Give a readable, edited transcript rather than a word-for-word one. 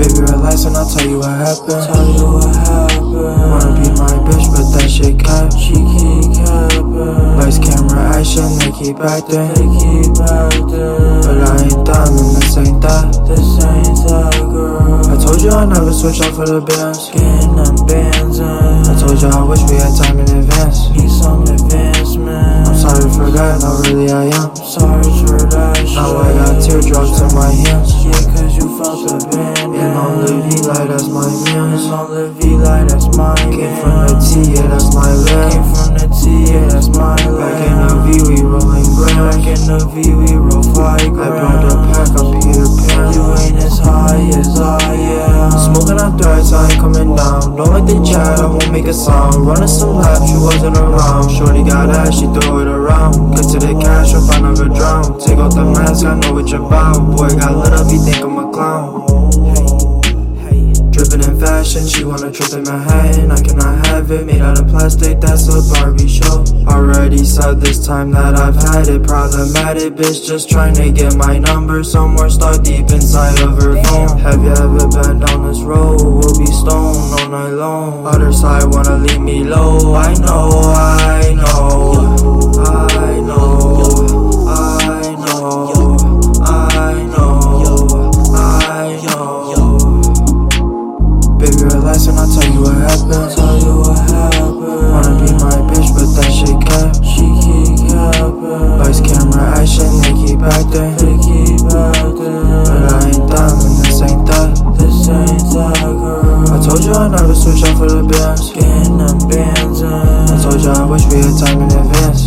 Baby, relax and I'll tell you what happened. Wanna be my bitch, but that shit cap. She keep capping. Lights, camera, action, they keep acting. But I ain't them and this ain't that. This ain't that, girl. I told you I never switch up for the bands. Getting them bands in. I told you I wish we had time in advance. Need some advancement. I'm sorry for that, no really I am. Sorry for that shit. Now I got teardrops in my hands. Yeah, cause you felt the band. And on the V-Light, that's my mans. On the V-Light, that's my Came from the T, yeah, that's my land. Came from the T, yeah, that's my land. Back in the V, we rolling grams. Back in the V, we roll 5 grams. I brought the pack, I'm Peter Pan. You ain't as high as I am. Smoking out threats, I ain't coming down. Don't like they chat, I won't make a sound. Running some laps, she wasn't around. Shorty got ass, she throw it around. Get to the cash, hope I never drown. Take off the mask, I know what you're about. Boy got lit up, he think I'm a clown. Drippin' in fashion, she wanna trip in Manhattan. I cannot have it, made out of plastic, that's a Barbie show. Already said this time that I've had it. Problematic bitch, just trying to get my number somewhere stuck deep inside of her phone. Have you ever been down this road? We'll be stoned all night long. Other side wanna leave me low. I know, I know, I know, I know, I know, I know. Baby, relax and I'll tell you what happened. Wanna be my bitch, but that shit cap. She keep capping. Lights, camera, action, they keep acting. But I ain't them and this ain't that. This ain't that, girl. I told you I never switch up for the bands. Getting them bands in. I told you I wish we had time in advance.